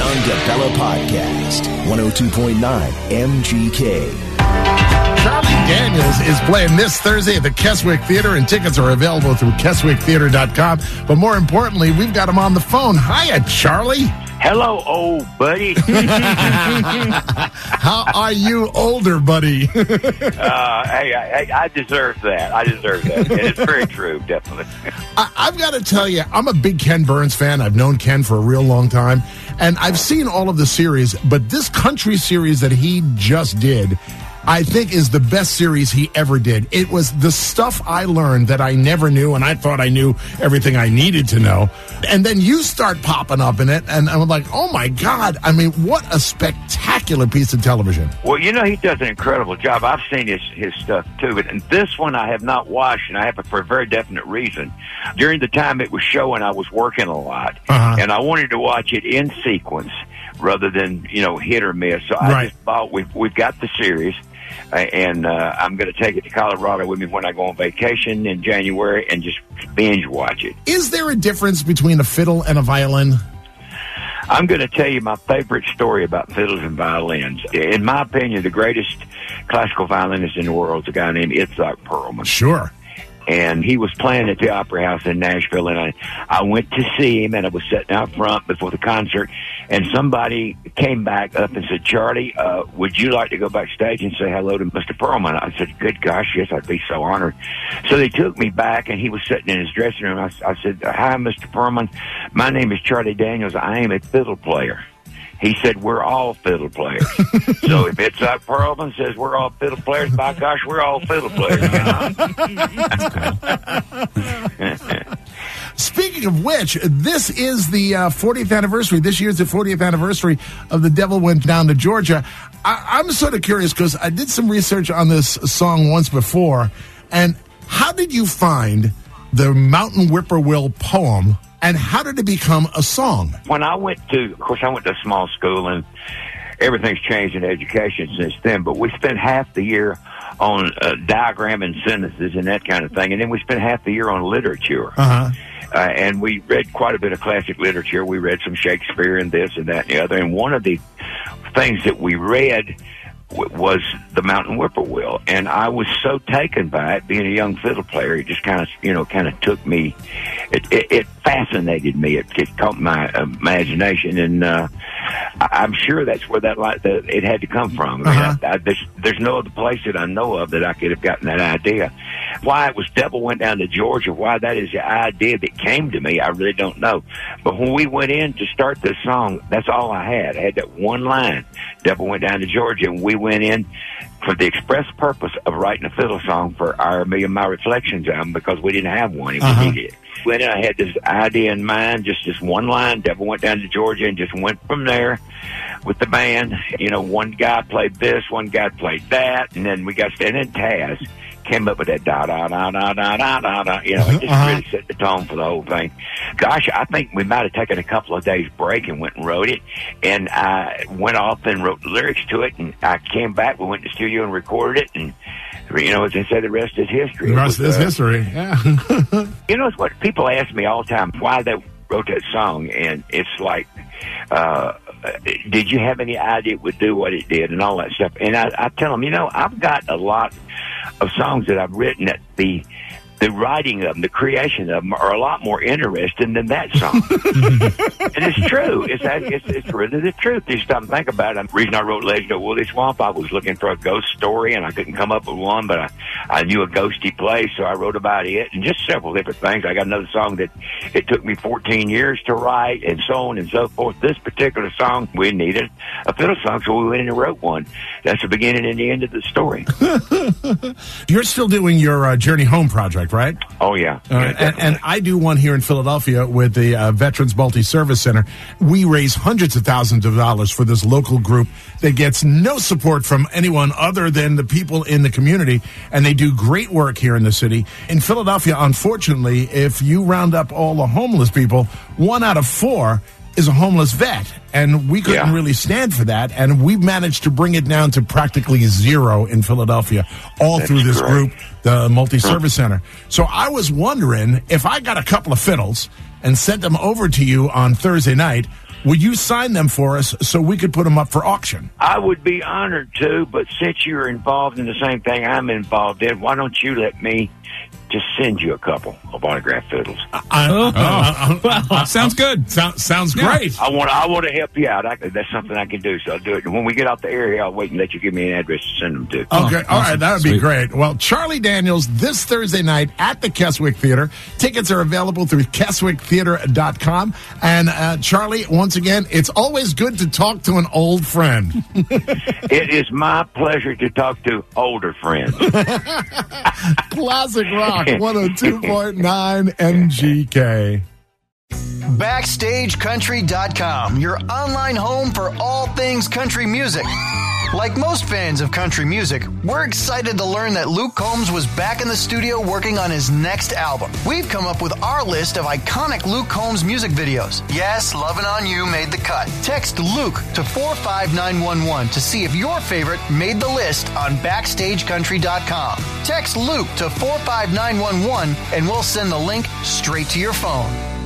John DeBella Podcast, 102.9 MGK. Charlie Daniels is playing this Thursday at the Keswick Theater, and tickets are available through KeswickTheater.com. But more importantly, we've got him on the phone. Hiya, Charlie. Hello, old buddy. How are you, older buddy? Hey, I deserve that. And it's very true, definitely. I've got to tell you, I'm a big Ken Burns fan. I've known Ken for a real long time, and I've seen all of the series, but this country series that he just did, I think, is the best series he ever did. It was the stuff I learned that I never knew, and I thought I knew everything I needed to know. And then you start popping up in it, and I'm like, oh, my God. I mean, what a spectacular piece of television. Well, you know, he does an incredible job. I've seen his stuff, too. And this one I have not watched, and I have it for a very definite reason. During the time it was showing, I was working a lot, and I wanted to watch it in sequence rather than, hit or miss. So I just thought we've got the series. And I'm going to take it to Colorado with me when I go on vacation in January and just binge watch it. Is there a difference between a fiddle and a violin? I'm going to tell you my favorite story about fiddles and violins. In my opinion, the greatest classical violinist in the world is a guy named Itzhak Perlman. Sure. And he was playing at the Opera House in Nashville, and I went to see him, and I was sitting out front before the concert, and somebody came back up and said, Charlie, would you like to go backstage and say hello to Mr. Perlman? I said, good gosh, yes, I'd be so honored. So they took me back, and he was sitting in his dressing room. I said, hi, Mr. Perlman. My name is Charlie Daniels. I am a fiddle player. He said, we're all fiddle players. So if Itzhak Perlman says we're all fiddle players, by gosh, we're all fiddle players. Speaking of which, this is the 40th anniversary. This year's the 40th anniversary of The Devil Went Down to Georgia. I'm sort of curious because I did some research on this song once before. And how did you find the Mountain Whippoorwill poem? And how did it become a song? When I went to a small school, and everything's changed in education since then, but we spent half the year on diagramming sentences and that kind of thing, and then we spent half the year on literature. And we read quite a bit of classic literature. We read some Shakespeare and this and that and the other, and one of the things that we read was the Mountain Whippoorwill, and I was so taken by it. Being a young fiddle player, it just kind of took me. It fascinated me. It caught my imagination, and I'm sure that's where it had to come from. I mean, there's no other place that I know of that I could have gotten that idea. Why it was Devil Went Down to Georgia, why that is the idea that came to me, I really don't know. But when we went in to start this song, that's all I had. I had that one line, Devil Went Down to Georgia, and we went in for the express purpose of writing a fiddle song for our Million Mile Reflections album because we didn't have one and we needed it. When I had this idea in mind, just this one line, Devil Went Down to Georgia, and just went from there with the band. One guy played this, one guy played that, and then Taz came up with that da-da-da-da-da-da-da. It just really set the tone for the whole thing. Gosh, I think we might have taken a couple of days break and went and wrote it, and I went off and wrote the lyrics to it, and I came back, we went to the studio and recorded it, and as they say, the rest is history. The rest is history, yeah. It's what people ask me all the time, why they wrote that song, and it's like, did you have any idea it would do what it did and all that stuff? And I tell them, I've got a lot of songs that I've written that the writing of them, the creation of them, are a lot more interesting than that song. And it's true. It's really the truth. You stop and think about it. The reason I wrote Legend of Woolly Swamp, I was looking for a ghost story, and I couldn't come up with one, but I knew a ghosty place, so I wrote about it, and just several different things. I got another song that it took me 14 years to write, and so on and so forth. This particular song, we needed a fiddle song, so we went and wrote one. That's the beginning and the end of the story. You're still doing your Journey Home project, right? Oh, yeah. And I do one here in Philadelphia with the Veterans Multi-Service Center. We raise hundreds of thousands of dollars for this local group that gets no support from anyone other than the people in the community, and they do great work here in the city. In Philadelphia, unfortunately, if you round up all the homeless people, 1 out of 4 is a homeless vet, and we couldn't really stand for that, and we've managed to bring it down to practically 0 in Philadelphia, through this group, the Multi-Service Center. So I was wondering, if I got a couple of fiddles and sent them over to you on Thursday night, Will you sign them for us so we could put them up for auction? I would be honored to, but since you're involved in the same thing I'm involved in, why don't you let me just send you a couple of autographed fiddles? Sounds good. Sounds great. I want to help you out. That's something I can do, so I'll do it. And when we get off the air here, I'll wait and let you give me an address to send them to. Okay, all right, that would be great. Well, Charlie Daniels this Thursday night at the Keswick Theater. Tickets are available through KeswickTheater.com. And Charlie, once again, it's always good to talk to an old friend. It is my pleasure to talk to older friends. Classic Rock 102.9 MGK. BackstageCountry.com, your online home for all things country music. Like most fans of country music, we're excited to learn that Luke Combs was back in the studio working on his next album. We've come up with our list of iconic Luke Combs music videos. Yes, Lovin' On You made the cut. Text Luke to 45911 to see if your favorite made the list on BackstageCountry.com. Text Luke to 45911 and we'll send the link straight to your phone.